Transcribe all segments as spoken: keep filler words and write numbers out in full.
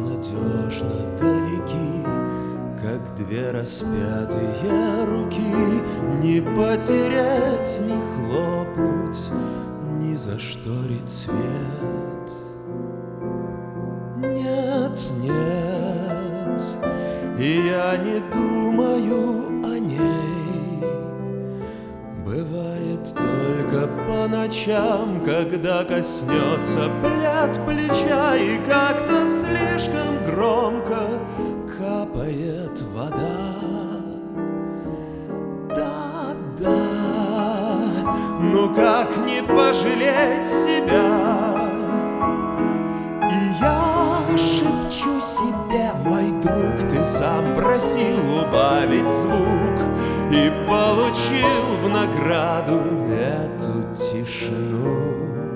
безнадежно далеки, как две распятые руки. Не потерять, не хлопнуть, ни зашторить свет. Нет, нет, и я не думаю о ней. Бывает только по ночам, когда коснется плед плеча, и как-то слишком громко капает вода. Да-да, ну как не пожалеть себя? И я шепчу себе: мой друг, ты сам просил убавить звук и получил в награду эту тишину.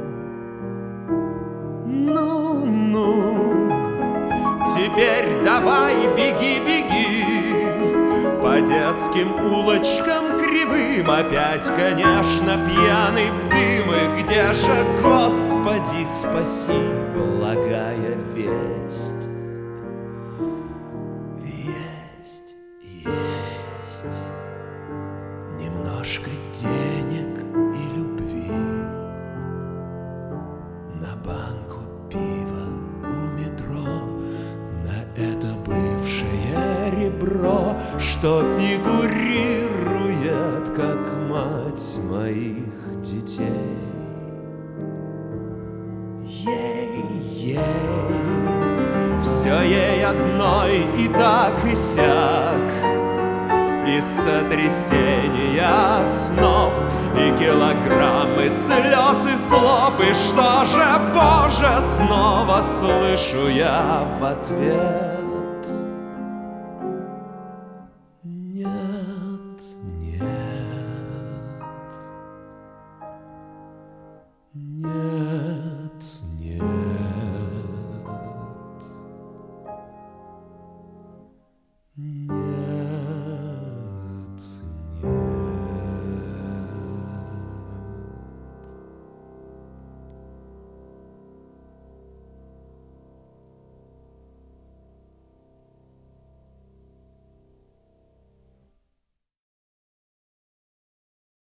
Ну-ну, теперь давай беги, беги по детским улочкам кривым, опять, конечно, пьяный в дымы. Где же, Господи, спаси, благая весть? Есть, есть немножко денег и любви на банку пива у метро, на это бывшее ребро, что фигурирует как мать моих детей. Ей-ей, все ей одной и так и сяк, из сотрясения снов и килограммы слез и слов. И что же, Боже, снова слышу я в ответ: